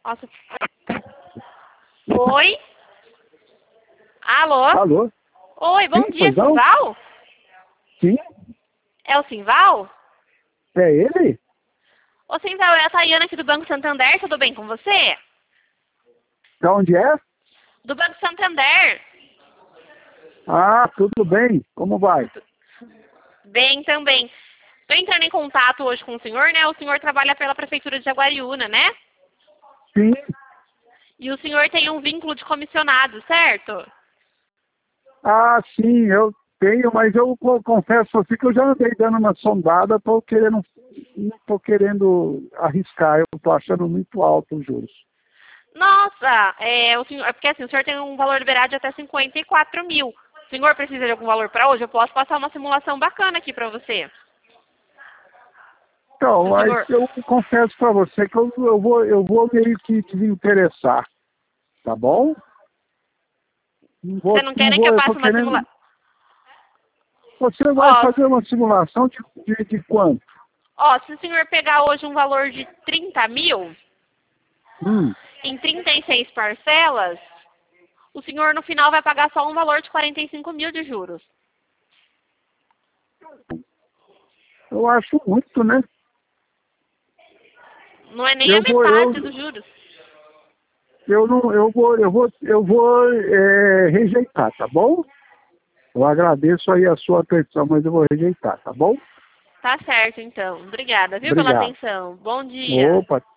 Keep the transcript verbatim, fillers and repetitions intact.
Nossa. Oi? Alô? Alô? Oi, bom Sim, dia, pois não? Simval? Sim, É o Simval? é ele? Ô, Simval, é a Tayana aqui do Banco Santander, tudo bem com você? De onde é? Do Banco Santander. Ah, tudo bem. Como vai? Bem também. Estou entrando em contato hoje com o senhor, né? O senhor trabalha pela Prefeitura de Jaguariúna, né? Sim. E o senhor tem um vínculo de comissionado, certo? Ah, sim, eu tenho, mas eu co- confesso assim que eu já andei dando uma sondada, tô querendo, não tô querendo arriscar, eu tô achando muito alto os juros. Nossa, é, o senhor, é porque assim, o senhor tem um valor liberado de até cinquenta e quatro mil. O senhor precisa de algum valor para hoje? Eu posso passar uma simulação bacana aqui para você. Então, Se o mas senhor... eu confesso para você que eu, eu, vou, eu vou meio que desinteressar, tá bom? Não Você vou, não quer não nem que eu vou, eu tô passe uma querendo. simulação? Você vai Ó, fazer uma simulação de, de, de quanto? ó, se o senhor pegar hoje um valor de trinta mil, Hum. em trinta e seis parcelas, o senhor no final vai pagar só um valor de quarenta e cinco mil de juros. Eu acho muito, né? Não é nem a Eu vou, eu, metade dos juros. eu não, eu vou, eu vou, eu vou é, rejeitar, tá bom? Eu agradeço aí a sua atenção, mas eu vou rejeitar, tá bom? Tá certo, então. Obrigada, viu, pela Obrigado. atenção. Bom dia. Opa,